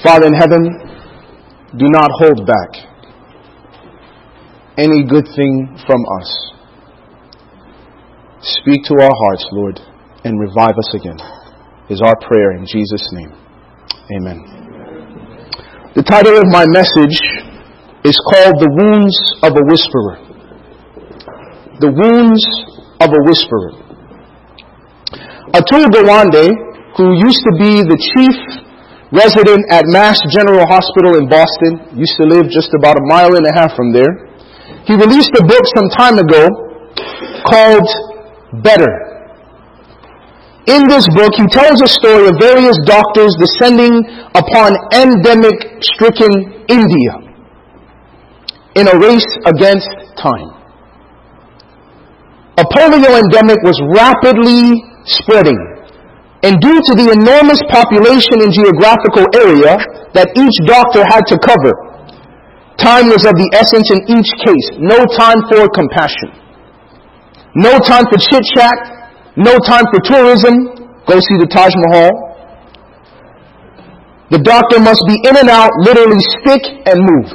Father in heaven, do not hold back any good thing from us. Speak to our hearts, Lord, and revive us again, is our prayer in Jesus' name. Amen. The title of my message is called The Wounds of a Whisperer. The Wounds of a Whisperer. Atul Gawande, who used to be the chief resident at Mass General Hospital in Boston, used to live just about 1.5 miles from there. He released a book some time ago called Better. In this book, he tells a story of various doctors descending upon endemic-stricken India in a race against time. A polio endemic was rapidly spreading, and due to the enormous population and geographical area that each doctor had to cover, time was of the essence in each case. No time for compassion. No time for chit-chat. No time for tourism. Go see the Taj Mahal. The doctor must be in and out, literally stick and move.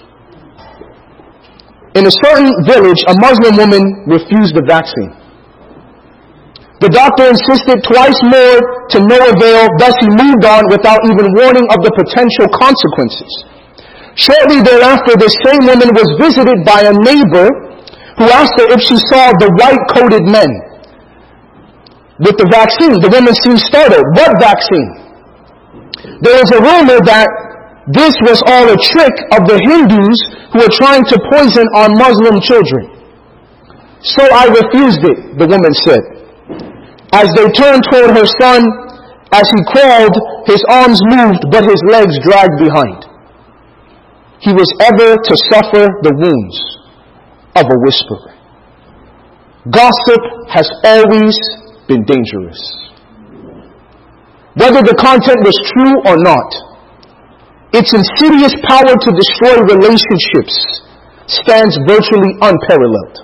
In a certain village, a Muslim woman refused the vaccine. The doctor insisted twice more to no avail, thus he moved on without even warning of the potential consequences. Shortly thereafter, this same woman was visited by a neighbor who asked her if she saw the white-coated men with the vaccine. The woman seemed startled. What vaccine? There was a rumor that this was all a trick of the Hindus who were trying to poison our Muslim children. So I refused it, the woman said. As they turned toward her son, as he crawled, his arms moved, but his legs dragged behind. He was ever to suffer the wounds of a whisperer. Gossip has always been dangerous. Whether the content was true or not, its insidious power to destroy relationships stands virtually unparalleled.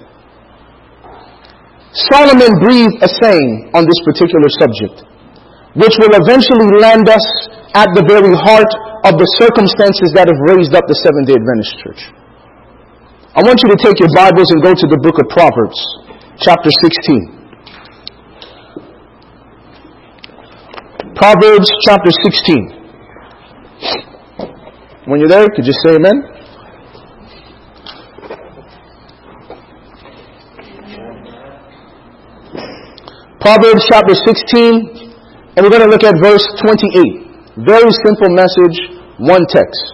Solomon breathed a saying on this particular subject, which will eventually land us at the very heart of the circumstances that have raised up the Seventh-day Adventist Church. I want you to take your Bibles and go to the book of Proverbs, chapter 16. Proverbs chapter 16. When you're there, could you say amen? Proverbs chapter 16, and we're going to look at verse 28. Very simple message, one text.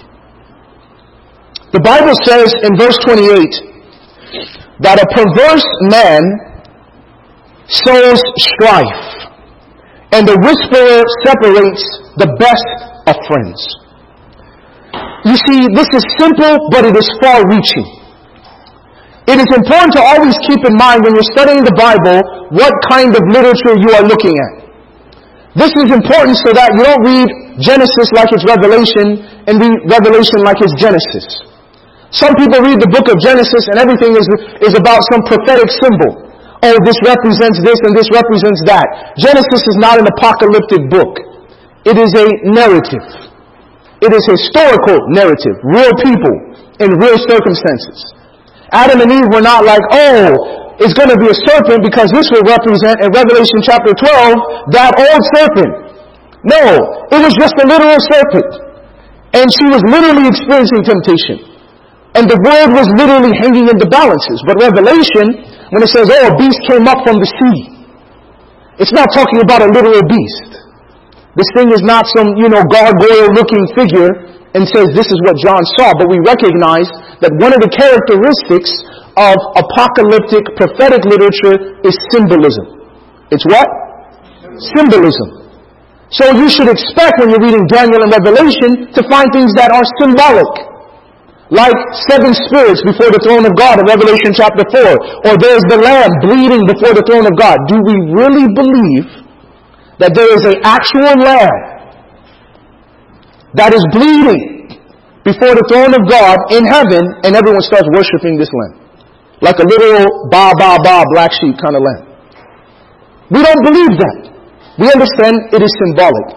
The Bible says in verse 28 that a perverse man sows strife, and the whisperer separates the best of friends. You see, this is simple, but it is far-reaching. It is important to always keep in mind when you're studying the Bible what kind of literature you are looking at. This is important so that you don't read Genesis like it's Revelation and read Revelation like it's Genesis. Some people read the book of Genesis and everything is about some prophetic symbol. Oh, this represents this and this represents that. Genesis is not an apocalyptic book. It is a narrative. It is a historical narrative. Real people in real circumstances. Adam and Eve were not like, oh, it's going to be a serpent because this will represent in Revelation chapter 12 that old serpent. No, it was just a literal serpent. And she was literally experiencing temptation. And the word was literally hanging in the balances. But Revelation, when it says, oh, a beast came up from the sea, it's not talking about a literal beast. This thing is not some, gargoyle-looking figure and says this is what John saw. But we recognize that one of the characteristics of apocalyptic prophetic literature is symbolism. It's what? Symbolism. So you should expect when you're reading Daniel and Revelation to find things that are symbolic. Like 7 spirits before the throne of God in Revelation chapter 4. Or there's the lamb bleeding before the throne of God. Do we really believe that there is an actual lamb that is bleeding before the throne of God in heaven and everyone starts worshiping this lamb? Like a literal black sheep kind of lamb. We don't believe that. We understand it is symbolic.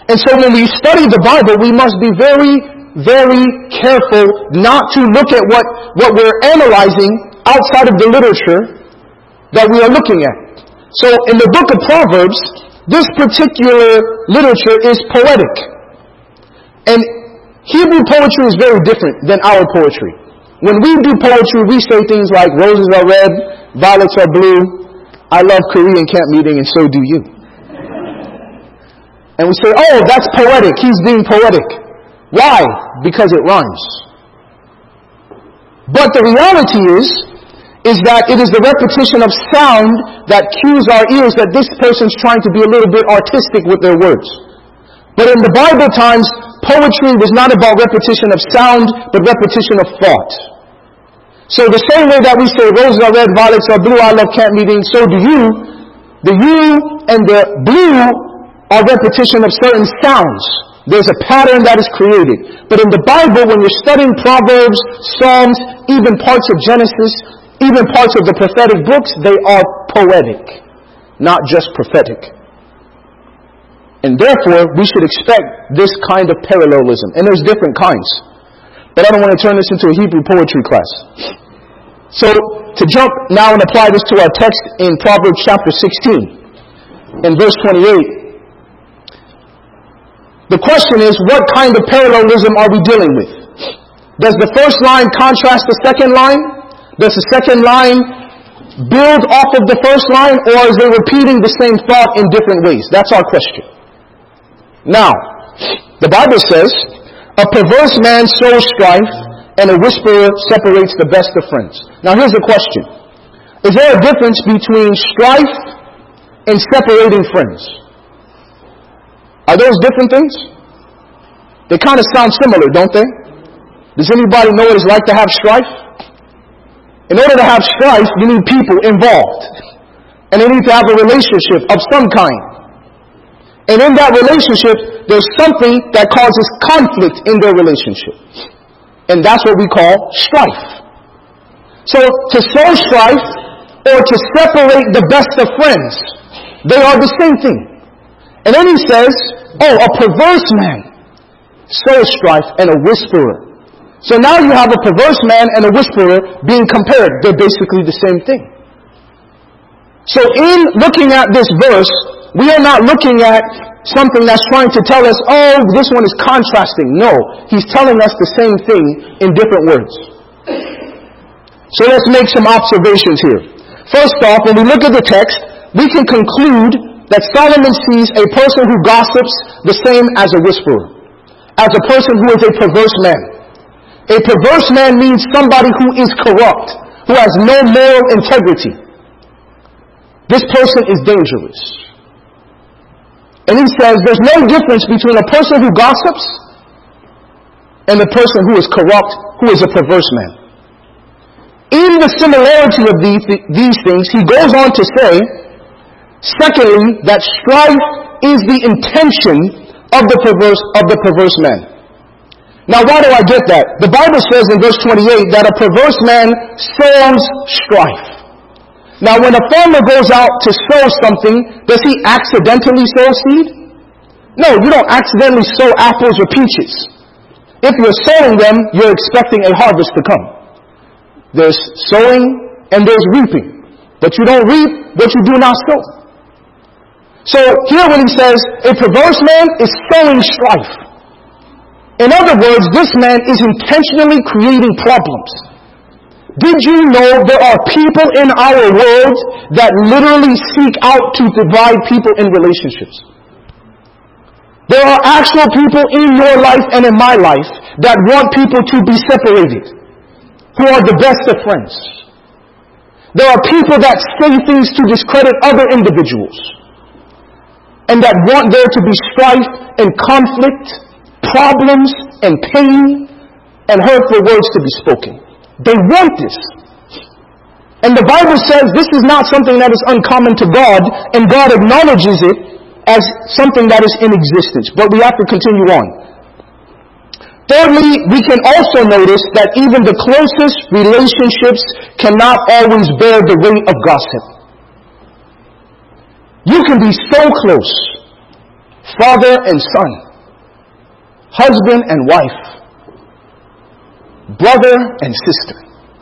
And so when we study the Bible, we must be very, very careful not to look at what we're analyzing outside of the literature that we are looking at. So in the book of Proverbs, this particular literature is poetic. And Hebrew poetry is very different than our poetry. When we do poetry, we say things like, roses are red, violets are blue, I love Korean camp meeting, and so do you. And we say, oh, that's poetic. He's being poetic. Why? Because it rhymes. But the reality is that it is the repetition of sound that cues our ears that this person's trying to be a little bit artistic with their words. But in the Bible times, poetry was not about repetition of sound, but repetition of thought. So the same way that we say, roses are red, violets are blue, I love camp meeting, so do you. The you and the blue are repetition of certain sounds. There's a pattern that is created. But in the Bible, when you're studying Proverbs, Psalms, even parts of Genesis, even parts of the prophetic books, they are poetic, not just prophetic. And therefore, we should expect this kind of parallelism. And there's different kinds. But I don't want to turn this into a Hebrew poetry class. So, to jump now and apply this to our text in Proverbs chapter 16, in verse 28, the question is, what kind of parallelism are we dealing with? Does the first line contrast the second line? Does the second line build off of the first line? Or is it repeating the same thought in different ways? That's our question. Now, the Bible says, a perverse man sows strife, and a whisperer separates the best of friends. Now here's the question. Is there a difference between strife and separating friends? Are those different things? They kind of sound similar, don't they? Does anybody know what it's like to have strife? In order to have strife, you need people involved. And they need to have a relationship of some kind. And in that relationship, there's something that causes conflict in their relationship. And that's what we call strife. So to sow strife or to separate the best of friends, they are the same thing. And then he says, oh, a perverse man sows strife and a whisperer. So now you have a perverse man and a whisperer being compared. They're basically the same thing. So in looking at this verse, we are not looking at something that's trying to tell us, oh, this one is contrasting. No, he's telling us the same thing in different words. So let's make some observations here. First off, when we look at the text, we can conclude that Solomon sees a person who gossips the same as a whisperer, as a person who is a perverse man. A perverse man means somebody who is corrupt, who has no moral integrity. This person is dangerous. And he says there's no difference between a person who gossips and a person who is corrupt, who is a perverse man. In the similarity of these things, he goes on to say, secondly, that strife is the intention of the perverse man. Now, why do I get that? The Bible says in verse 28 that a perverse man sows strife. Now, when a farmer goes out to sow something, does he accidentally sow seed? No, you don't accidentally sow apples or peaches. If you're sowing them, you're expecting a harvest to come. There's sowing and there's reaping. But you don't reap what you do not sow. So here when he says, a perverse man is sowing strife. In other words, this man is intentionally creating problems. Did you know there are people in our world that literally seek out to divide people in relationships? There are actual people in your life and in my life that want people to be separated, who are the best of friends. There are people that say things to discredit other individuals, and that want there to be strife and conflict, problems and pain, and hurtful words to be spoken. They want this. And the Bible says this is not something that is uncommon to God, and God acknowledges it as something that is in existence. But we have to continue on. Thirdly, we can also notice that even the closest relationships cannot always bear the weight of gossip. You can be so close, father and son, husband and wife, brother and sister,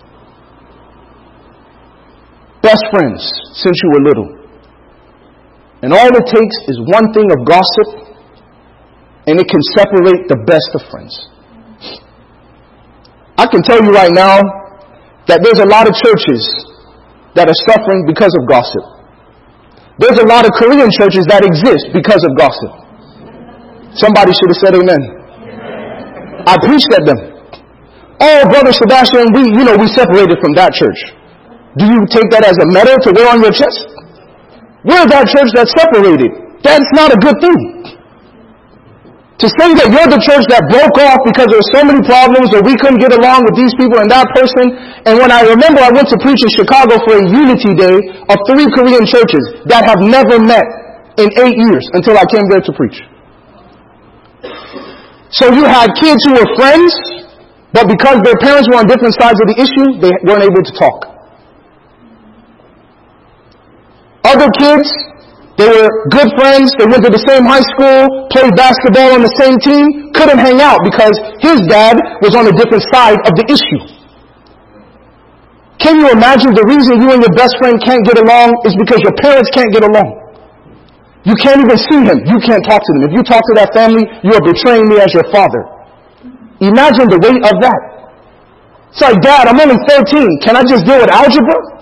best friends since you were little. And all it takes is one thing of gossip, and it can separate the best of friends. I can tell you right now that there's a lot of churches that are suffering because of gossip. There's a lot of Korean churches that exist because of gossip. Somebody should have said amen. I preached at them. Oh, Brother Sebastian, we separated from that church. Do you take that as a medal to wear on your chest? We're that church that's separated. That's not a good thing. To say that you're the church that broke off because there were so many problems or we couldn't get along with these people and that person. And when I remember I went to preach in Chicago for a unity day of 3 Korean churches that have never met in 8 years until I came there to preach. So you had kids who were friends, but because their parents were on different sides of the issue, they weren't able to talk. Other kids, they were good friends, they went to the same high school, played basketball on the same team, couldn't hang out because his dad was on a different side of the issue. Can you imagine the reason you and your best friend can't get along is because your parents can't get along? You can't even see him. You can't talk to them. If you talk to that family, you are betraying me as your father. Imagine the weight of that. It's like, Dad, I'm only 13. Can I just deal with algebra?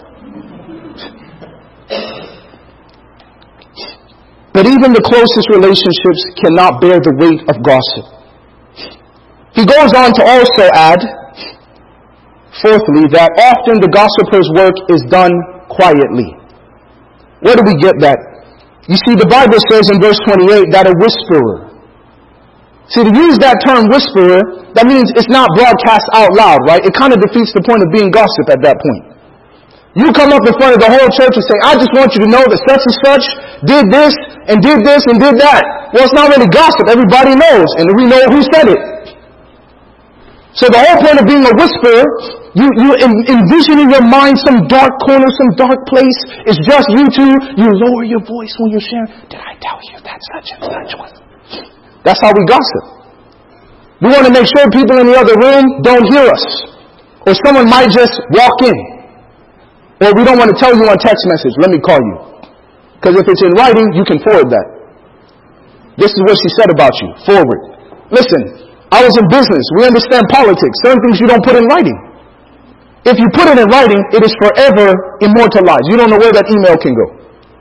But even the closest relationships cannot bear the weight of gossip. He goes on to also add, fourthly, that often the gossiper's work is done quietly. Where do we get that? You see, the Bible says in verse 28 that a whisperer. See, to use that term whisperer, that means it's not broadcast out loud, right? It kind of defeats the point of being gossip at that point. You come up in front of the whole church and say, I just want you to know that such and such did this and did this and did that. Well, it's not really gossip. Everybody knows. And we know who said it. So the whole point of being a whisperer, you envision in your mind some dark corner, some dark place. It's just you two. You lower your voice when you're sharing. Did I tell you that such and such was? That's how we gossip. We want to make sure people in the other room don't hear us. Or someone might just walk in. Or we don't want to tell you on text message, let me call you. Because if it's in writing, you can forward that. This is what she said about you. Forward. Listen, I was in business. We understand politics. Certain things you don't put in writing. If you put it in writing, it is forever immortalized. You don't know where that email can go.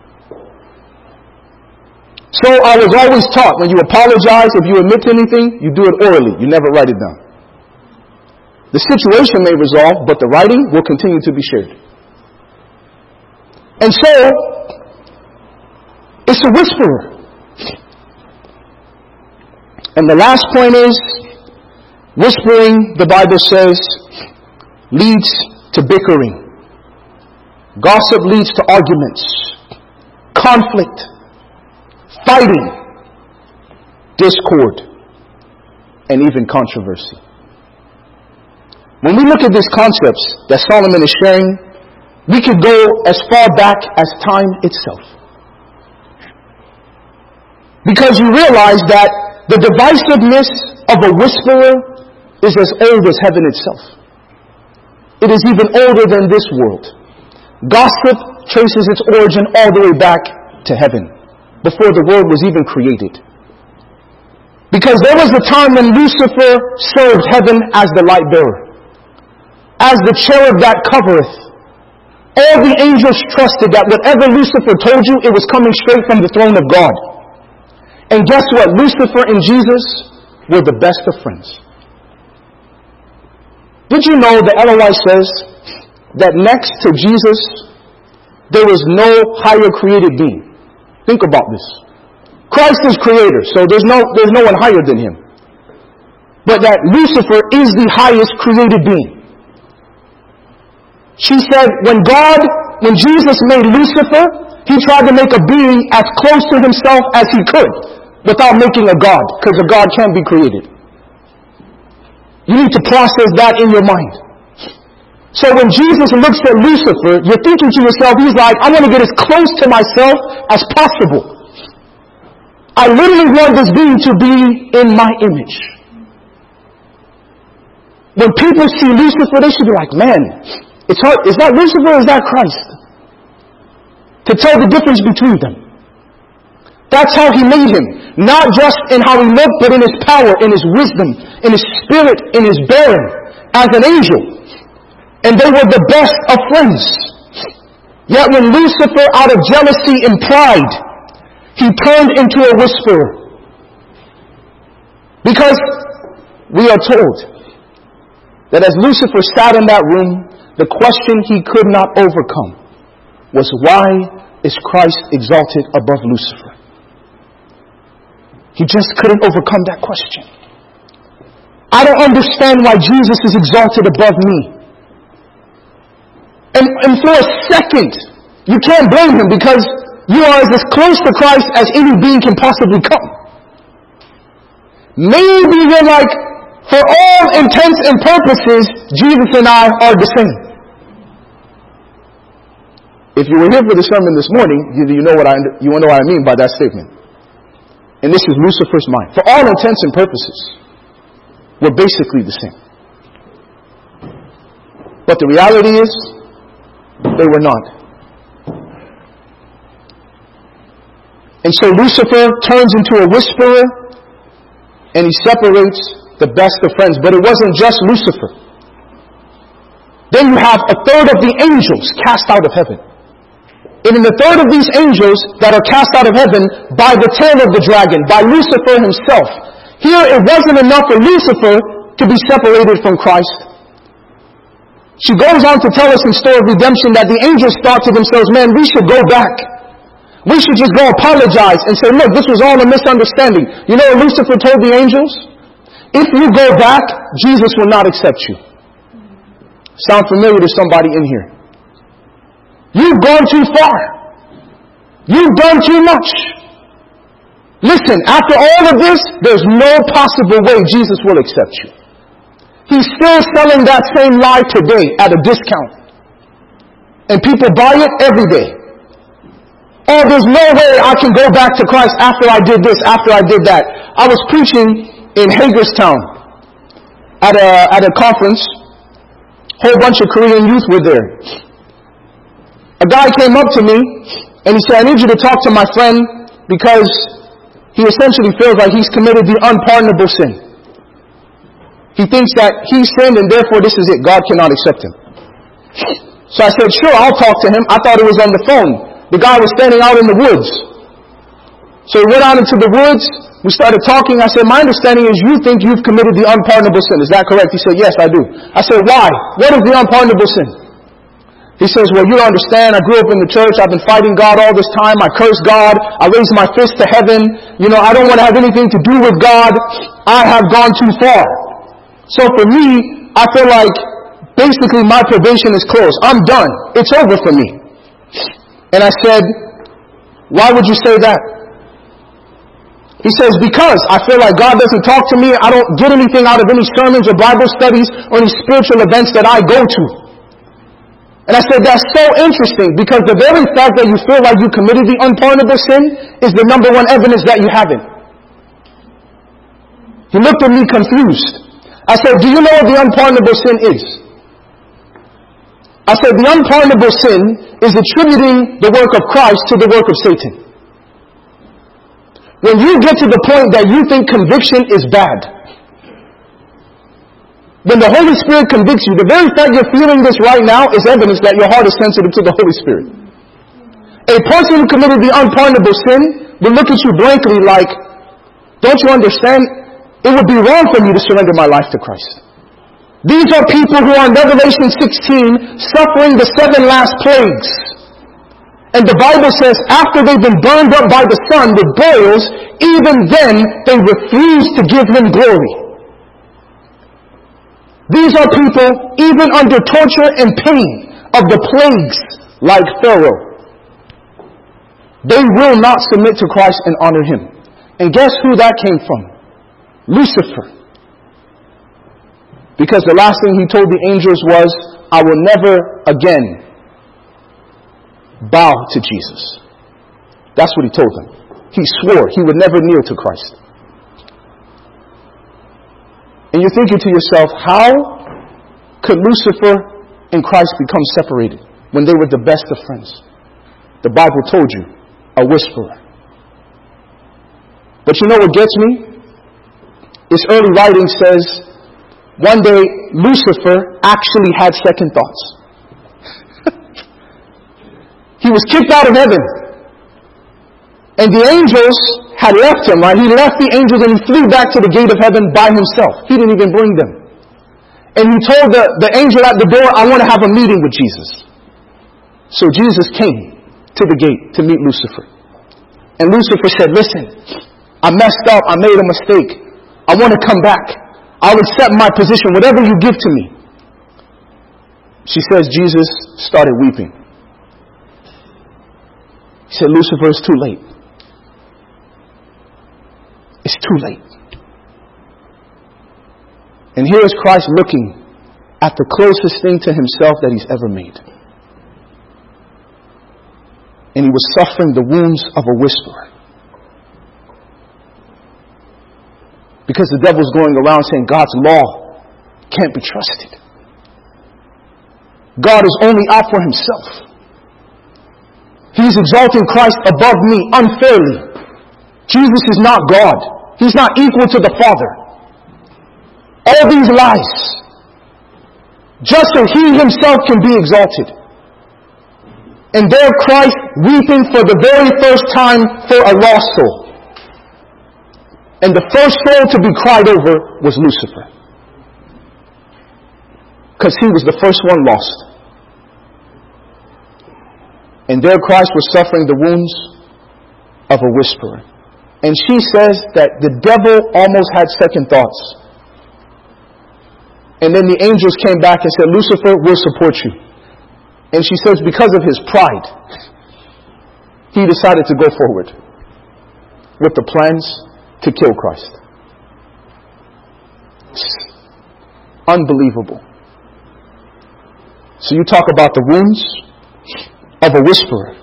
So I was always taught, when you apologize, if you admit to anything, you do it orally. You never write it down. The situation may resolve, but the writing will continue to be shared. And so, it's a whisperer. And the last point is, whispering, the Bible says, leads to bickering. Gossip leads to arguments, conflict, fighting, discord, and even controversy. When we look at these concepts that Solomon is sharing, we could go as far back as time itself. Because you realize that the divisiveness of a whisperer is as old as heaven itself. It is even older than this world. Gossip traces its origin all the way back to heaven, before the world was even created. Because there was a time when Lucifer served heaven as the light bearer, as the cherub that covereth. All the angels trusted that whatever Lucifer told you, it was coming straight from the throne of God. And guess what? Lucifer and Jesus were the best of friends. Did you know that LOI says that next to Jesus, there is no higher created being? Think about this. Christ is creator, so there's no one higher than him. But that Lucifer is the highest created being. She said, when Jesus made Lucifer, he tried to make a being as close to himself as he could without making a God, because a God can't be created. You need to process that in your mind. So when Jesus looks at Lucifer, you're thinking to yourself, he's like, I want to get as close to myself as possible. I literally want this being to be in my image. When people see Lucifer, they should be like, man, it's hard. Is that Lucifer or is that Christ? To tell the difference between them. That's how He made Him. Not just in how He looked, but in His power, in His wisdom, in His spirit, in His bearing, as an angel. And they were the best of friends. Yet when Lucifer, out of jealousy and pride, he turned into a whisperer. Because we are told that as Lucifer sat in that room, the question he could not overcome was, why is Christ exalted above Lucifer? He just couldn't overcome that question. I don't understand why Jesus is exalted above me. And for a second, you can't blame Him, because you are as close to Christ as any being can possibly come. Maybe you're like, for all intents and purposes, Jesus and I are the same. If you were here for the sermon this morning, you know what I mean by that statement. And this is Lucifer's mind. For all intents and purposes, we're basically the same. But the reality is, they were not. And so Lucifer turns into a whisperer, and he separates the best of friends. But it wasn't just Lucifer. Then you have a third of the angels cast out of heaven. And in the third of these angels that are cast out of heaven by the tail of the dragon, by Lucifer himself. Here it wasn't enough for Lucifer to be separated from Christ. She goes on to tell us in Story of Redemption that the angels thought to themselves, man, we should go back. We should just go apologize and say, look, this was all a misunderstanding. You know what Lucifer told the angels? If you go back, Jesus will not accept you. Sound familiar to somebody in here? You've gone too far. You've done too much. Listen, after all of this, there's no possible way Jesus will accept you. He's still selling that same lie today at a discount. And people buy it every day. Oh, there's no way I can go back to Christ after I did this, after I did that. I was preaching in Hagerstown at a conference. A whole bunch of Korean youth were there. A guy came up to me and he said, I need you to talk to my friend because he essentially feels like he's committed the unpardonable sin. He thinks that he sinned and therefore this is it. God cannot accept him. So I said, sure, I'll talk to him. I thought it was on the phone. The guy was standing out in the woods. So he went out into the woods. We started talking. I said, my understanding is you think you've committed the unpardonable sin. Is that correct? He said, yes, I do. I said, why? What is the unpardonable sin? He says, well, you don't understand. I grew up in the church. I've been fighting God all this time. I curse God. I raise my fist to heaven. You know, I don't want to have anything to do with God. I have gone too far. So for me, I feel like basically my probation is closed. I'm done. It's over for me. And I said, why would you say that? He says, because I feel like God doesn't talk to me. I don't get anything out of any sermons or Bible studies or any spiritual events that I go to. And I said, that's so interesting because the very fact that you feel like you committed the unpardonable sin is the number one evidence that you haven't. He looked at me confused. I said, do you know what the unpardonable sin is? I said, the unpardonable sin is attributing the work of Christ to the work of Satan. When you get to the point that you think conviction is bad, when the Holy Spirit convicts you, the very fact you're feeling this right now is evidence that your heart is sensitive to the Holy Spirit. A person who committed the unpardonable sin will look at you blankly like, don't you understand? It would be wrong for me to surrender my life to Christ. These are people who are in Revelation 16 suffering the 7 last plagues. And the Bible says after they've been burned up by the sun with boils, even then they refuse to give Him glory. These are people, even under torture and pain of the plagues, like Pharaoh. They will not submit to Christ and honor Him. And guess who that came from? Lucifer. Because the last thing he told the angels was, I will never again bow to Jesus. That's what he told them. he swore he would never kneel to Christ. And you're thinking to yourself, how could Lucifer and Christ become separated when they were the best of friends? The Bible told you, a whisperer. But you know what gets me? This early writing says, one day Lucifer actually had second thoughts. He was kicked out of heaven. And the angels had left him, right? He left the angels and he flew back to the gate of heaven by himself. He didn't even bring them. And he told the angel at the door, I want to have a meeting with Jesus. So Jesus came to the gate to meet Lucifer. And Lucifer said, listen, I messed up. I made a mistake. I want to come back. I'll accept my position, whatever you give to me. She says Jesus started weeping. He said, Lucifer, it's too late. It's too late. And here is Christ looking at the closest thing to himself that he's ever made. And he was suffering the wounds of a whisperer. Because the devil's going around saying God's law can't be trusted. God is only out for himself. He's exalting Christ above me unfairly. Jesus is not God. He's not equal to the Father. All these lies, just so he himself can be exalted. And there Christ weeping for the very first time for a lost soul. And the first soul to be cried over was Lucifer. Because he was the first one lost. And there Christ was suffering the wounds of a whisperer. And she says that the devil almost had second thoughts. And then the angels came back and said, Lucifer, we'll support you. And she says because of his pride, he decided to go forward with the plans to kill Christ. It's unbelievable. So you talk about the wounds of a whisperer.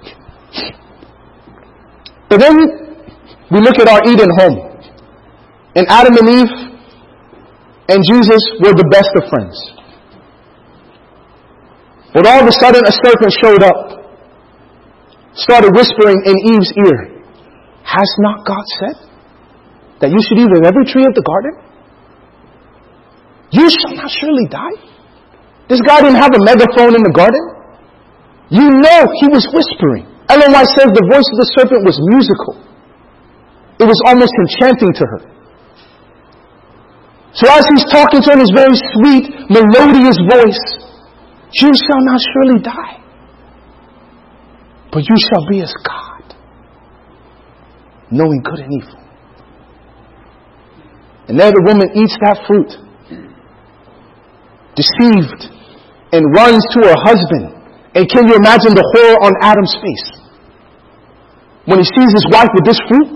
But then we look at our Eden home. And Adam and Eve and Jesus were the best of friends. But all of a sudden a serpent showed up, started whispering in Eve's ear, has not God said that you should eat of every tree of the garden? You shall not surely die. This guy didn't have a megaphone in the garden. You know he was whispering. Ellen White says the voice of the serpent was musical. It was almost enchanting to her. So as he's talking to her in his very sweet, melodious voice, you shall not surely die, but you shall be as God, knowing good and evil. And there the woman eats that fruit, deceived, and runs to her husband. And can you imagine the horror on Adam's face when he sees his wife with this fruit?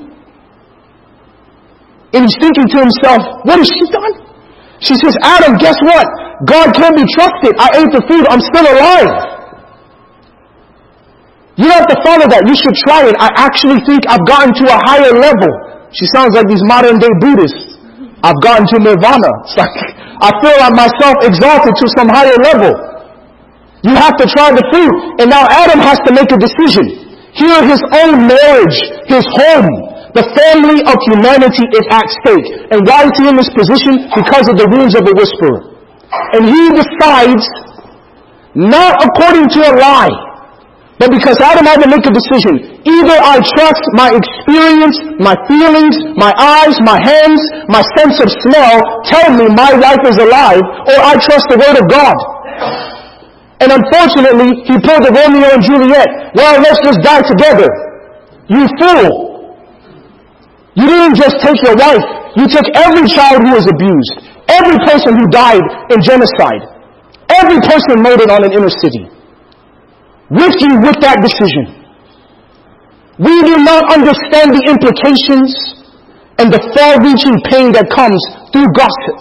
And he's thinking to himself, what has she done? She says, Adam, guess what? God can't be trusted. I ate the fruit. I'm still alive. You don't have to follow that. You should try it. I actually think I've gotten to a higher level. She sounds like these modern day Buddhists. I've gotten to nirvana. It's like, I feel like myself exalted to some higher level. You have to try the fruit. And now Adam has to make a decision. Here his own marriage, his home, the family of humanity is at stake. And why is he in this position? Because of the wounds of a whisperer. And he decides, not according to a lie, but because Adam had to make a decision. Either I trust my experience, my feelings, my eyes, my hands, my sense of smell tell me my wife is alive, or I trust the word of God. And unfortunately, he pulled a Romeo and Juliet. Well, let's just die together. You fool. You didn't just take your wife. You took every child who was abused. Every person who died in genocide. Every person murdered on an inner city. With you with that decision. We do not understand the implications and the far-reaching pain that comes through gossip.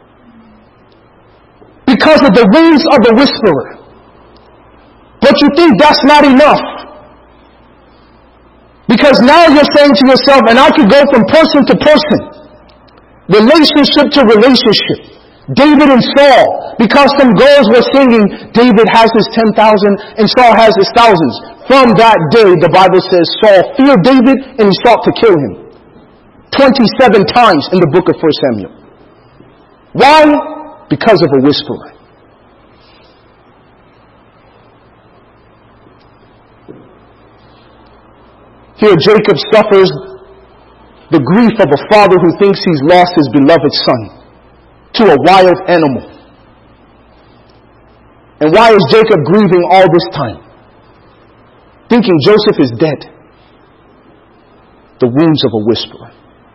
Because of the wounds of the whisperer. But you think that's not enough. Because now you're saying to yourself, and I could go from person to person, relationship to relationship, David and Saul, because some girls were singing, David has his 10,000 and Saul has his thousands. From that day, the Bible says Saul feared David and he sought to kill him. 27 times in the book of 1 Samuel. Why? Because of a whisperer. Here Jacob suffers the grief of a father who thinks he's lost his beloved son to a wild animal. And why is Jacob grieving all this time? Thinking Joseph is dead. The wounds of a whisperer.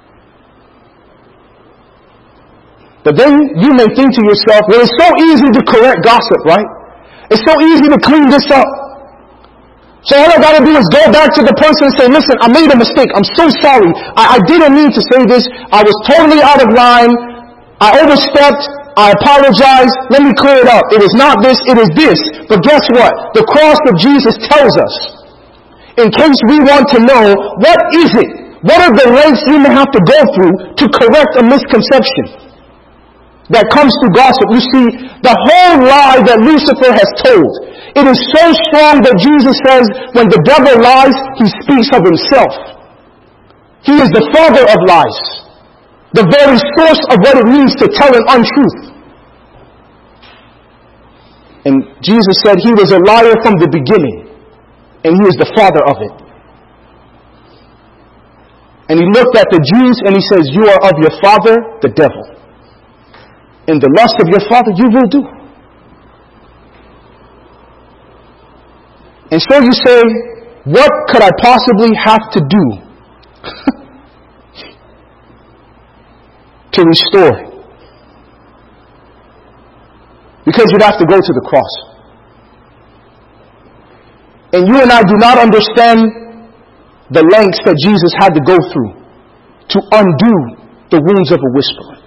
But then you may think to yourself, well, it's so easy to correct gossip, right? It's so easy to clean this up. So all I gotta do is go back to the person and say, listen, I made a mistake. I'm so sorry. I didn't mean to say this. I was totally out of line. I overstepped. I apologize. Let me clear it up. It is not this, it is this. But guess what? The cross of Jesus tells us, in case we want to know, what is it? What are the lengths you may have to go through to correct a misconception that comes through gossip? You see, the whole lie that Lucifer has told, it is so strong that Jesus says, when the devil lies, he speaks of himself. He is the father of lies. The very source of what it means to tell an untruth. And Jesus said he was a liar from the beginning, and he is the father of it. And he looked at the Jews and he says, you are of your father, the devil. In the lust of your father, you will do. And so you say, what could I possibly have to do to restore? Because you'd have to go to the cross. And you and I do not understand the lengths that Jesus had to go through to undo the wounds of a whisperer.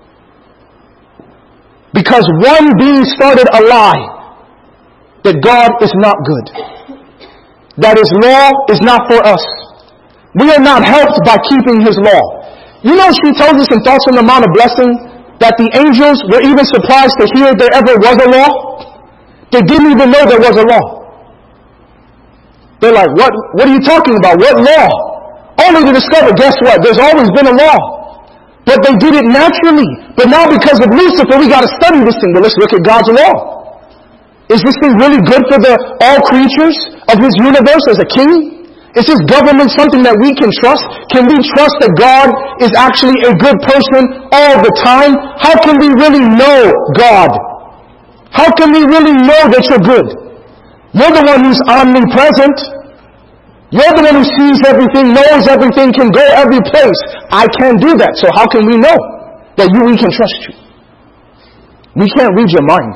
Because one being started a lie that God is not good, that His law is not for us. We are not helped by keeping His law. You know, she tells us in Thoughts on the Mount of Blessing that the angels were even surprised to hear there ever was a law. They didn't even know there was a law. They're like, what are you talking about? What law? Only to discover, guess what? There's always been a law. But they did it naturally. But now because of Lucifer, we got to study this thing. But let's look at God's law. Is this thing really good for all creatures of His universe as a king? Is His government something that we can trust? Can we trust that God is actually a good person all the time? How can we really know God? How can we really know that you're good? You're the one who's omnipresent. You're the one who sees everything, knows everything, can go every place. I can't do that. So how can we know that we can trust you? We can't read your mind.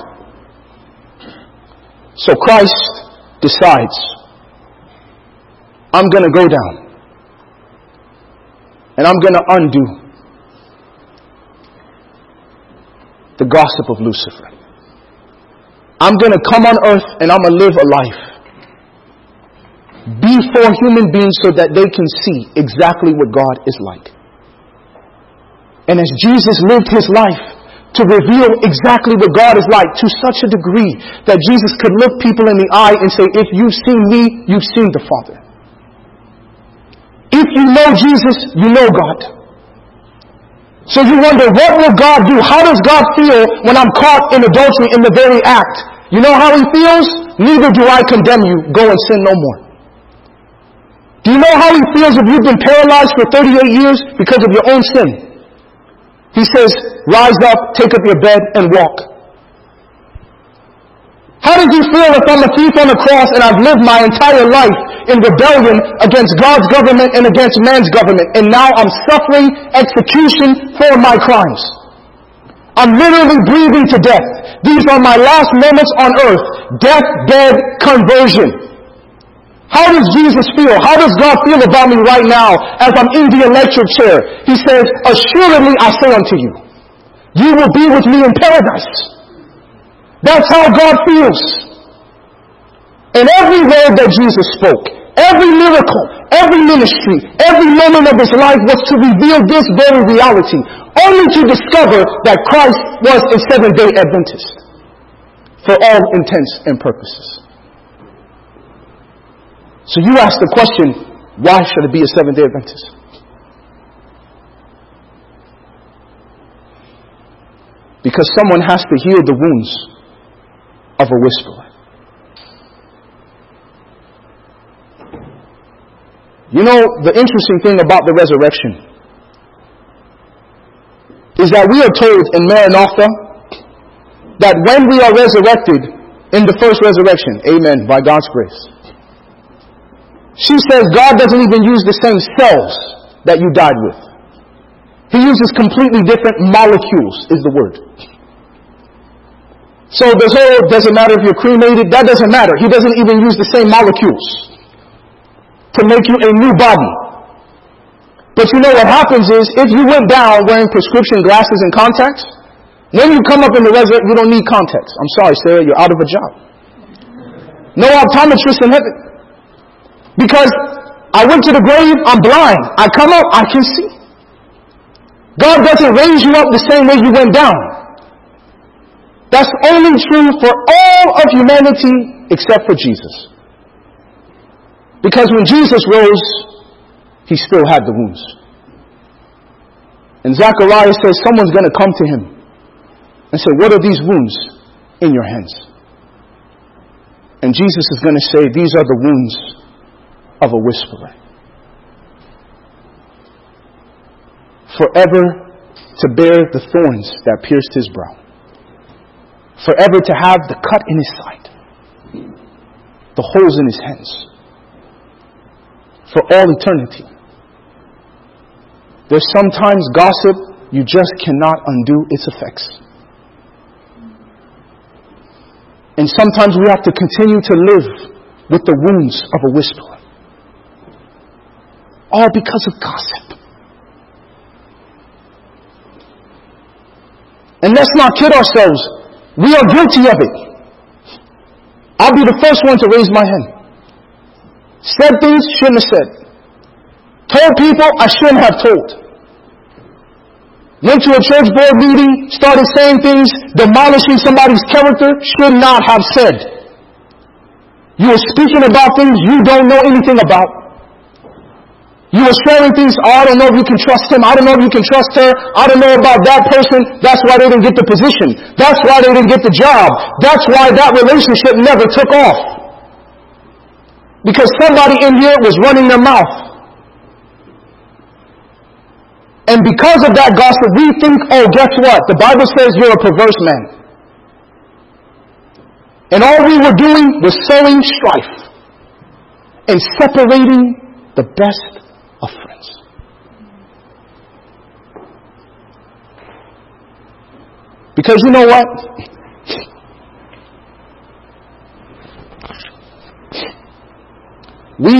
So Christ decides, I'm going to go down. And I'm going to undo the gossip of Lucifer. I'm going to come on earth and I'm going to live a life before human beings so that they can see exactly what God is like. And as Jesus lived His life to reveal exactly what God is like to such a degree that Jesus could look people in the eye and say, if you've seen me, you've seen the Father. If you know Jesus, you know God. So you wonder, what will God do? How does God feel when I'm caught in adultery in the very act? You know how He feels? Neither do I condemn you. Go and sin no more. Do you know how He feels if you've been paralyzed for 38 years because of your own sin? He says, rise up, take up your bed, and walk. How does He feel if I'm a thief on the cross and I've lived my entire life in rebellion against God's government and against man's government, and now I'm suffering execution for my crimes? I'm literally breathing to death. These are my last moments on earth. Death, bed, conversion. How does Jesus feel? How does God feel about me right now as I'm in the electric chair? He says, assuredly I say unto you, you will be with me in paradise. That's how God feels. And every word that Jesus spoke, every miracle, every ministry, every moment of his life was to reveal this very reality, only to discover that Christ was a Seventh-day Adventist for all intents and purposes. So you ask the question, why should it be a Seventh-day Adventist? Because someone has to heal the wounds of a whisperer. You know, the interesting thing about the resurrection is that we are told in Maranatha that when we are resurrected in the first resurrection, amen, by God's grace, she says God doesn't even use the same cells that you died with. He uses completely different molecules, is the word. So this whole, doesn't matter if you're cremated, that doesn't matter. He doesn't even use the same molecules to make you a new body. But you know what happens is, if you went down wearing prescription glasses and contacts, when you come up in the resurrection, you don't need contacts. I'm sorry, Sarah, you're out of a job. No optometrist in heaven. Because I went to the grave, I'm blind. I come up, I can see. God doesn't raise you up the same way you went down. That's only true for all of humanity except for Jesus. Because when Jesus rose, he still had the wounds. And Zechariah says someone's going to come to him and say, what are these wounds in your hands? And Jesus is going to say, these are the wounds of a whisperer. Forever to bear the thorns that pierced his brow. Forever to have the cut in his side. The holes in his hands. For all eternity. There's sometimes gossip, you just cannot undo its effects. And sometimes we have to continue to live with the wounds of a whisperer. All because of gossip. And let's not kid ourselves. We are guilty of it. I'll be the first one to raise my hand. Said things shouldn't have said. Told people I shouldn't have told. Went to a church board meeting, started saying things, demolishing somebody's character, should not have said. You were speaking about things you don't know anything about. You were sharing things, I don't know if you can trust him, I don't know if you can trust her, I don't know about that person, that's why they didn't get the position. That's why they didn't get the job. That's why that relationship never took off. Because somebody in here was running their mouth. And because of that gossip, we think, oh, guess what? The Bible says you're a perverse man. And all we were doing was sowing strife and separating the best of friends. Because you know what? We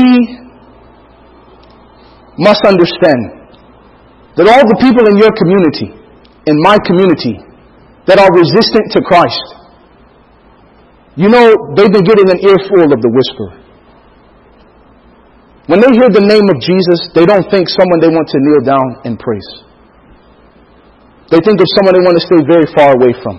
must understand that all the people in your community, in my community, that are resistant to Christ, you know, they've been getting an earful of the whisperer. When they hear the name of Jesus, they don't think someone they want to kneel down and praise. They think of someone they want to stay very far away from.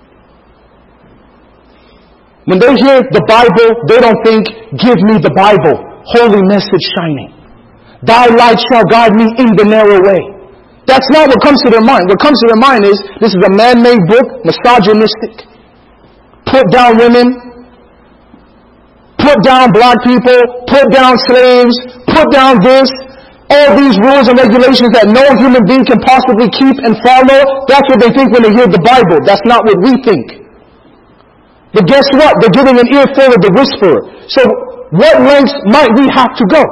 When they hear the Bible, they don't think, give me the Bible, holy message shining. Thy light shall guide me in the narrow way. That's not what comes to their mind. What comes to their mind is, this is a man-made book, misogynistic. Put down women, put down black people, put down slaves, put down this. All these rules and regulations that no human being can possibly keep and follow. That's what they think when they hear the Bible. That's not what we think. But guess what? They're giving an earful of the whisperer. So what lengths might we have to go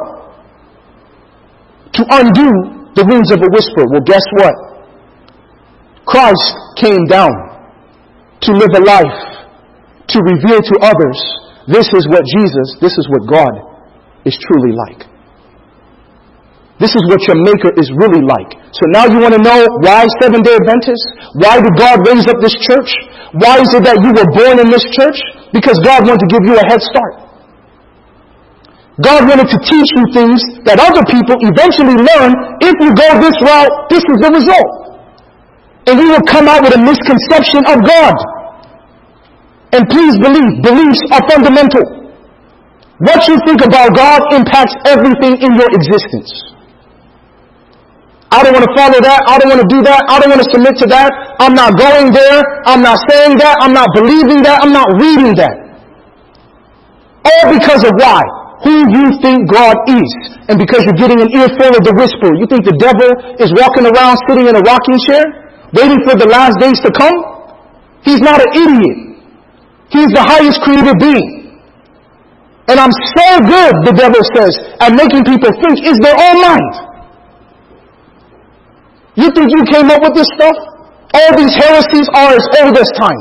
to undo the wounds of a whisperer? Well, guess what? Christ came down to live a life, to reveal to others, this is what Jesus, this is what God is truly like. This is what your Maker is really like. So now you want to know why Seventh-day Adventists? Why did God raise up this church? Why is it that you were born in this church? Because God wanted to give you a head start. God wanted to teach you things that other people eventually learn. If you go this route, this is the result. And we will come out with a misconception of God. And please believe, beliefs are fundamental. What you think about God impacts everything in your existence. I don't want to follow that. I don't want to do that. I don't want to submit to that. I'm not going there. I'm not saying that. I'm not believing that. I'm not reading that. All because of why? Who you think God is. And because you're getting an earful of the whisper. You think the devil is walking around sitting in a rocking chair, waiting for the last days to come? He's not an idiot. He's the highest created being. And I'm so good, the devil says, at making people think it's their own mind. You think you came up with this stuff? All these heresies are as old as time.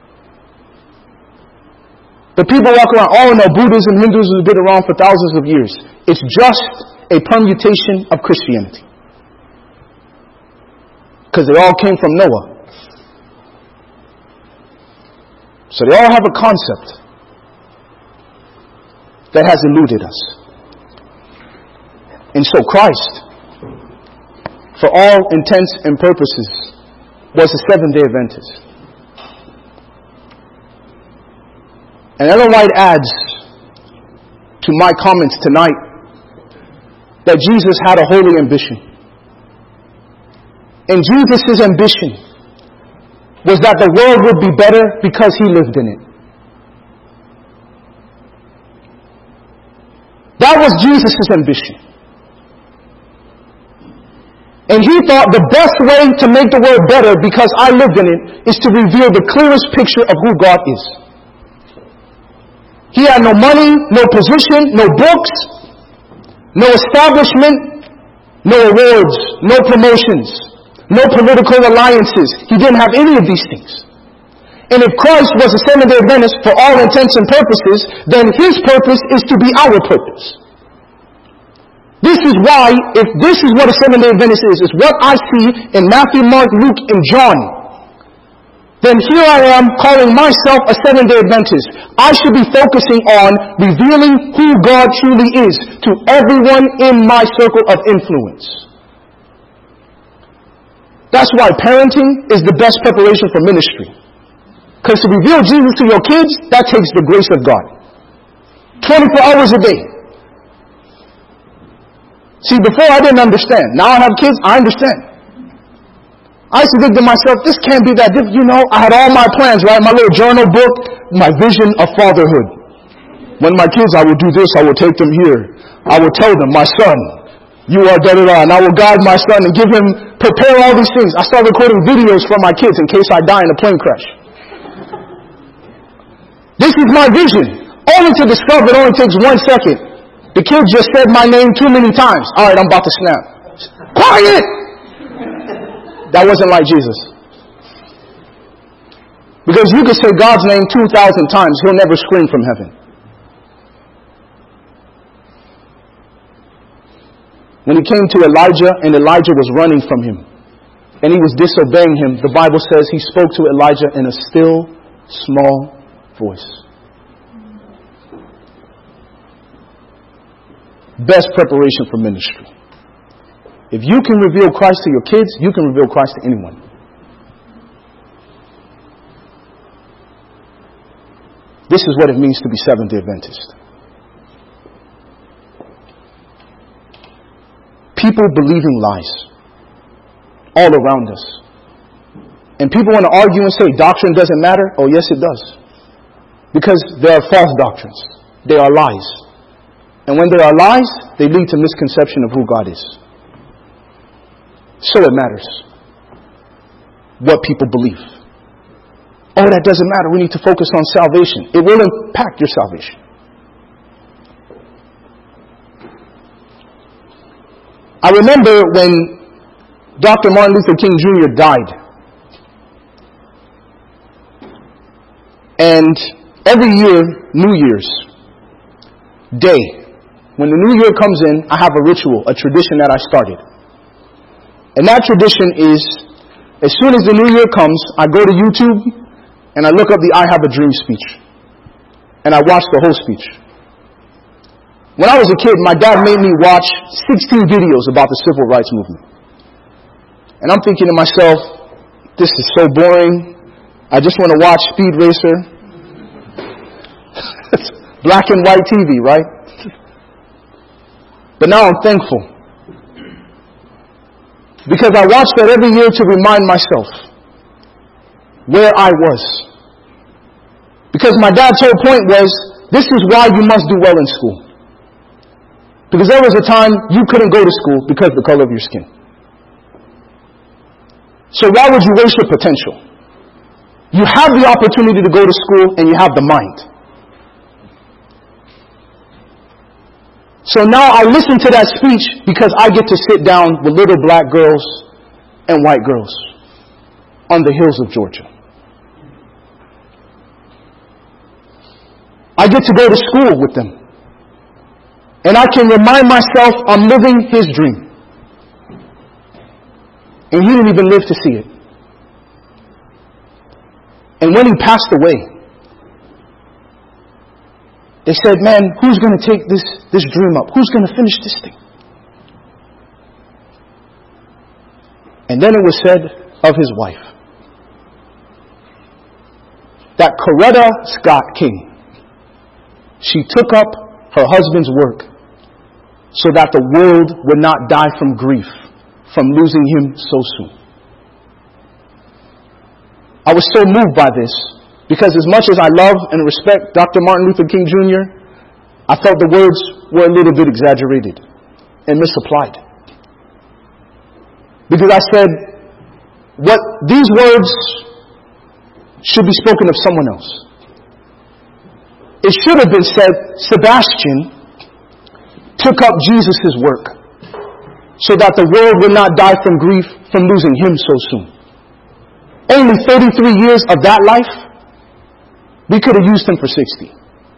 But people walk around, oh no, Buddhism, Hinduism has been around for thousands of years. It's just a permutation of Christianity. Because they all came from Noah. So they all have a concept that has eluded us. And so Christ, for all intents and purposes, was a Seventh-day Adventist. And Ellen White adds to my comments tonight that Jesus had a holy ambition. And Jesus' ambition was that the world would be better because He lived in it. That was Jesus' ambition. And He thought the best way to make the world better because I lived in it is to reveal the clearest picture of who God is. He had no money, no position, no books, no establishment, no awards, no promotions, no political alliances. He didn't have any of these things. And if Christ was a Seventh-day Adventist for all intents and purposes, then His purpose is to be our purpose. This is why, if this is what a Seventh-day Adventist is what I see in Matthew, Mark, Luke, and John, then here I am calling myself a Seventh-day Adventist. I should be focusing on revealing who God truly is to everyone in my circle of influence. That's why parenting is the best preparation for ministry. Because to reveal Jesus to your kids, that takes the grace of God. 24 hours a day. See, before I didn't understand. Now I have kids, I understand. I used to think to myself, this can't be that difficult. You know, I had all my plans, right? My little journal book, my vision of fatherhood. When my kids, I would do this, I would take them here. I would tell them, my son, you are da-da-da. And I would guide my son and give him, prepare all these things. I started recording videos for my kids in case I die in a plane crash. This is my vision. Only to discover it only takes 1 second. The kid just said my name too many times. All right, I'm about to snap. Quiet! That wasn't like Jesus. Because you could say God's name 2,000 times. He'll never scream from heaven. When He came to Elijah and Elijah was running from Him and he was disobeying Him, the Bible says He spoke to Elijah in a still, small voice. Best preparation for ministry. If you can reveal Christ to your kids, you can reveal Christ to anyone. This is what it means to be Seventh-day Adventist. People believing lies all around us. And people want to argue and say doctrine doesn't matter. Oh, yes, it does. Because there are false doctrines. They are lies. And when there are lies, they lead to misconception of who God is. So it matters what people believe. Oh, that doesn't matter. We need to focus on salvation. It will impact your salvation. I remember when Dr. Martin Luther King Jr. died. And every year, New Year's Day, when the new year comes in, I have a ritual, a tradition that I started. And that tradition is, as soon as the new year comes, I go to YouTube and I look up the I Have a Dream speech. And I watch the whole speech. When I was a kid, my dad made me watch 16 videos about the civil rights movement. And I'm thinking to myself, this is so boring. I just want to watch Speed Racer. Black and white TV, right? But now I'm thankful. Because I watch that every year to remind myself where I was. Because my dad's whole point was, this is why you must do well in school. Because there was a time you couldn't go to school because of the color of your skin. So why would you waste your potential? You have the opportunity to go to school and you have the mind. So now I listen to that speech because I get to sit down with little black girls and white girls on the hills of Georgia. I get to go to school with them. And I can remind myself I'm living his dream. And he didn't even live to see it. And when he passed away, they said, man, who's going to take this dream up? Who's going to finish this thing? And then it was said of his wife that Coretta Scott King, she took up her husband's work so that the world would not die from grief from losing him so soon. I was so moved by this because as much as I love and respect Dr. Martin Luther King Jr., I felt the words were a little bit exaggerated and misapplied. Because I said, what these words should be spoken of someone else. It should have been said, Sebastian took up Jesus' work so that the world would not die from grief from losing him so soon. Only 33 years of that life, we could have used him for 60.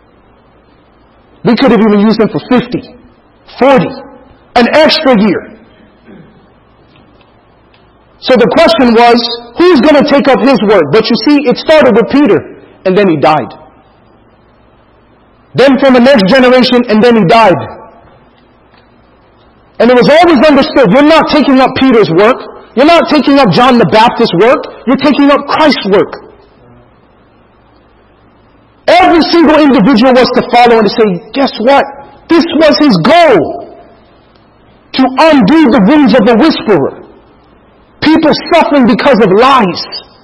We could have even used him for 50, 40, an extra year. So the question was, who's going to take up his work? But you see, it started with Peter, and then he died. Then from the next generation, and then he died. And it was always understood, you're not taking up Peter's work. You're not taking up John the Baptist's work. You're taking up Christ's work. Every single individual was to follow and to say, guess what? This was his goal. To undo the wings of the whisperer. People suffering because of lies.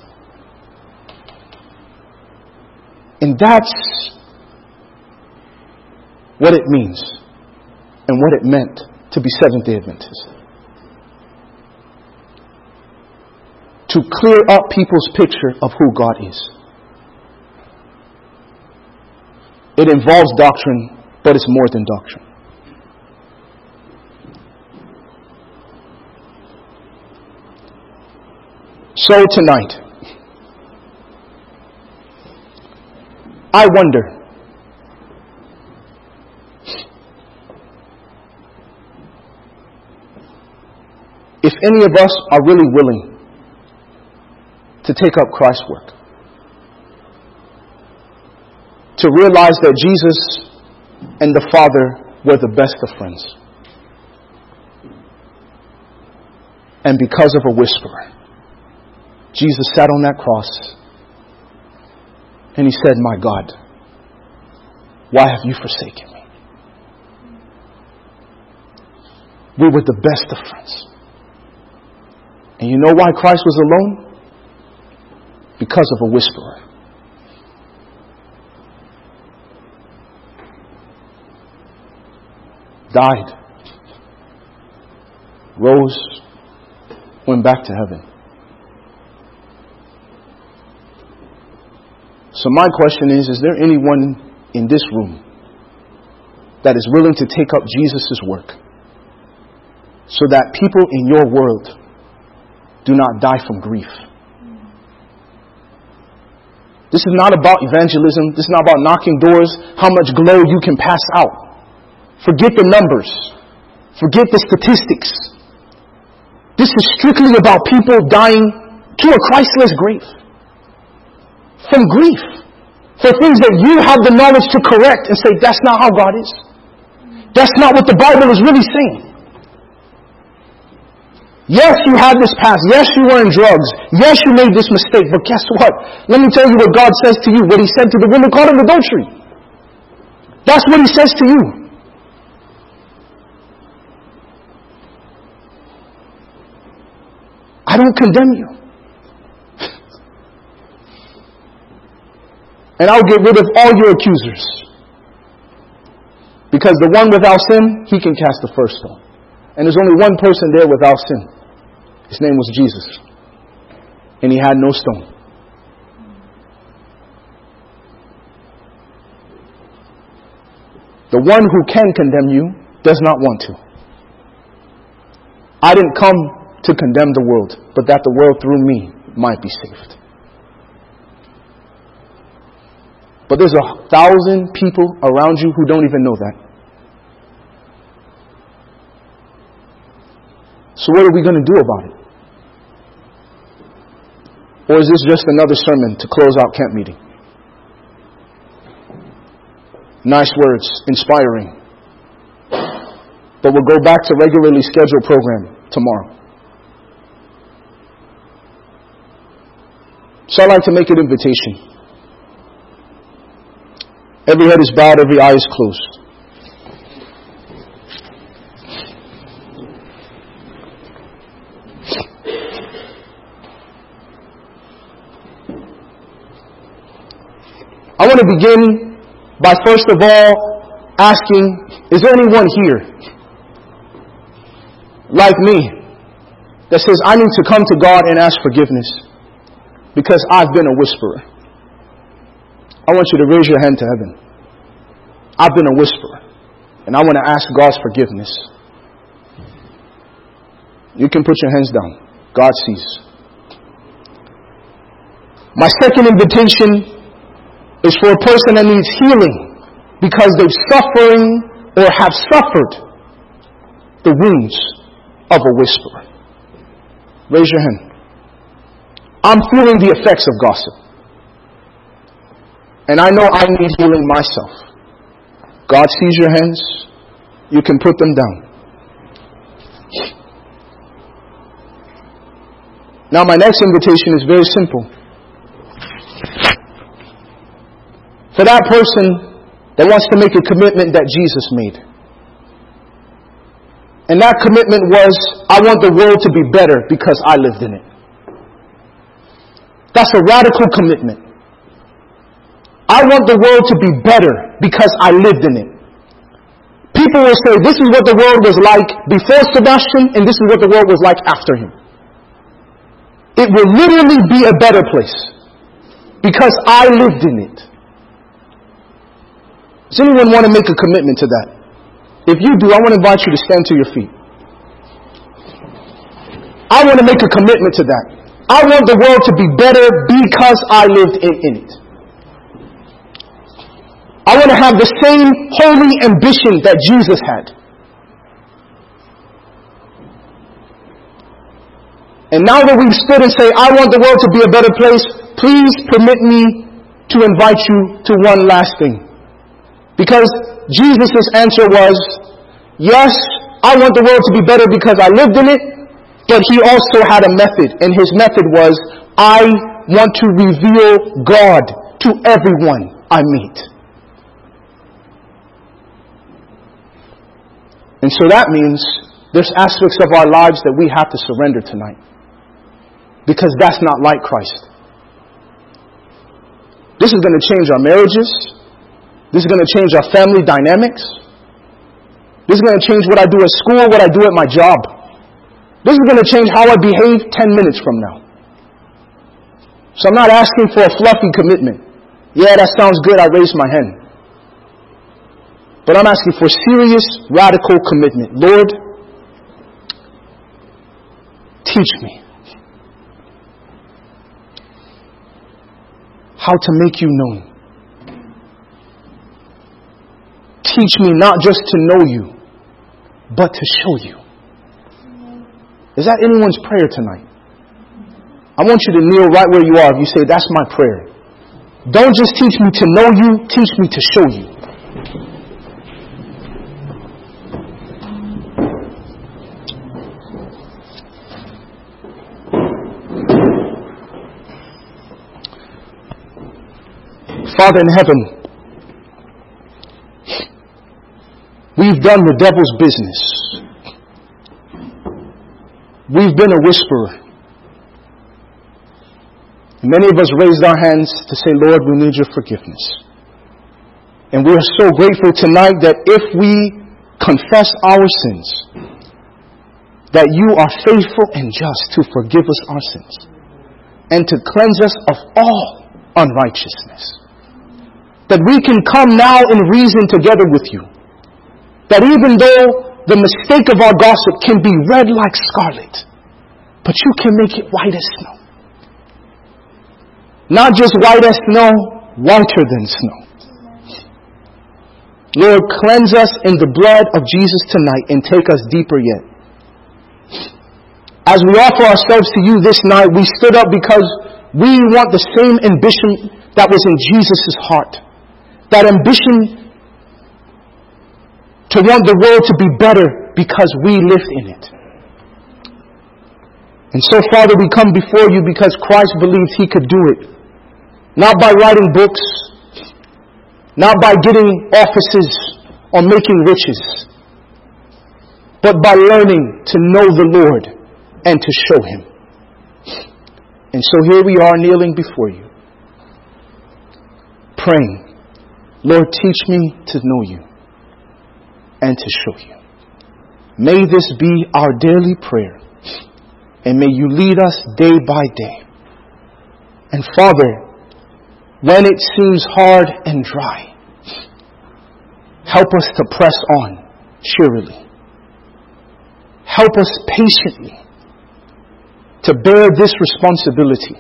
And that's what it means and what it meant to be Seventh-day Adventist. To clear up people's picture of who God is. It involves doctrine, but it's more than doctrine. So tonight, I wonder, if any of us are really willing to take up Christ's work. To realize that Jesus and the Father were the best of friends. And because of a whisperer, Jesus sat on that cross and he said, my God, why have you forsaken me? We were the best of friends. And you know why Christ was alone? Because of a whisperer. Died. Rose. Went back to heaven. So my question is there anyone in this room that is willing to take up Jesus' work so that people in your world do not die from grief? This is not about evangelism. This is not about knocking doors, how much glow you can pass out. Forget the numbers. Forget the statistics. This is strictly about people dying to a Christless grave. From grief. For things that you have the knowledge to correct and say, that's not how God is. That's not what the Bible is really saying. Yes, you had this past. Yes, you were in drugs. Yes, you made this mistake. But guess what? Let me tell you what God says to you. What He said to the woman caught in adultery. That's what He says to you. I don't condemn you. And I'll get rid of all your accusers. Because the one without sin, he can cast the first stone. And there's only one person there without sin. His name was Jesus. And he had no stone. The one who can condemn you does not want to. I didn't come to condemn the world, but that the world through me might be saved. But there's 1,000 people around you who don't even know that. So what are we going to do about it? Or is this just another sermon to close out camp meeting? Nice words, inspiring. But we'll go back to regularly scheduled program tomorrow. So I'd like to make an invitation. Every head is bowed, every eye is closed. I want to begin by first of all asking, is there anyone here like me that says, I need to come to God and ask forgiveness because I've been a whisperer? I want you to raise your hand to heaven. I've been a whisperer, and I want to ask God's forgiveness. You can put your hands down. God sees. My second invitation is for a person that needs healing because they're suffering or have suffered the wounds of a whisperer. Raise your hand. I'm feeling the effects of gossip. And I know I need healing myself. God sees your hands. You can put them down. Now my next invitation is very simple. For that person that wants to make a commitment that Jesus made. And that commitment was, I want the world to be better because I lived in it. That's a radical commitment. I want the world to be better because I lived in it. People will say, this is what the world was like before Sebastian, and this is what the world was like after him. It will literally be a better place because I lived in it. Does anyone want to make a commitment to that? If you do, I want to invite you to stand to your feet. I want to make a commitment to that. I want the world to be better because I lived in it. I want to have the same holy ambition that Jesus had. And now that we've stood and say, I want the world to be a better place, please permit me to invite you to one last thing. Because Jesus' answer was, yes, I want the world to be better because I lived in it, but he also had a method. And his method was, I want to reveal God to everyone I meet. And so that means there's aspects of our lives that we have to surrender tonight. Because that's not like Christ. This is going to change our marriages. This is going to change our family dynamics. This is going to change what I do at school, what I do at my job. This is going to change how I behave 10 minutes from now. So I'm not asking for a fluffy commitment. Yeah, that sounds good. I raised my hand. But I'm asking for serious, radical commitment. Lord, teach me how to make you known. Teach me not just to know you, but to show you. Is that anyone's prayer tonight? I want you to kneel right where you are if you say, that's my prayer. Don't just teach me to know you, teach me to show you. Father in heaven, we've done the devil's business. We've been a whisperer. Many of us raised our hands to say, Lord, we need your forgiveness. And we are so grateful tonight that if we confess our sins, that you are faithful and just to forgive us our sins and to cleanse us of all unrighteousness. That we can come now and reason together with you. That even though the mistake of our gossip can be red like scarlet, but you can make it white as snow. Not just white as snow, whiter than snow. Lord, cleanse us in the blood of Jesus tonight and take us deeper yet. As we offer ourselves to you this night, we stood up because we want the same ambition that was in Jesus' heart. That ambition to want the world to be better because we lived in it. And so, Father, we come before you because Christ believed He could do it. Not by writing books, not by getting offices or making riches, but by learning to know the Lord and to show Him. And so here we are kneeling before you, praying, Lord, teach me to know you and to show you. May this be our daily prayer, and may you lead us day by day. And Father, when it seems hard and dry, help us to press on cheerily. Help us patiently to bear this responsibility,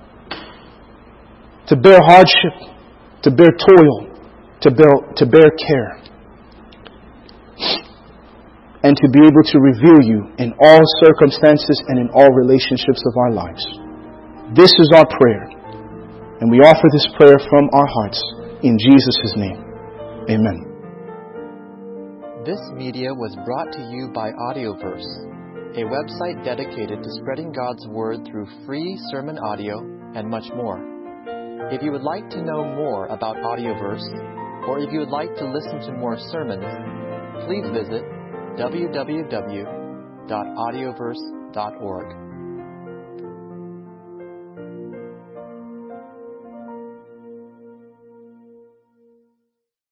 to bear hardship, to bear toil, to bear care, and to be able to reveal you in all circumstances and in all relationships of our lives. This is our prayer. And we offer this prayer from our hearts in Jesus' name. Amen. This media was brought to you by Audioverse, a website dedicated to spreading God's Word through free sermon audio and much more. If you would like to know more about Audioverse, or if you would like to listen to more sermons, please visit www.audioverse.org.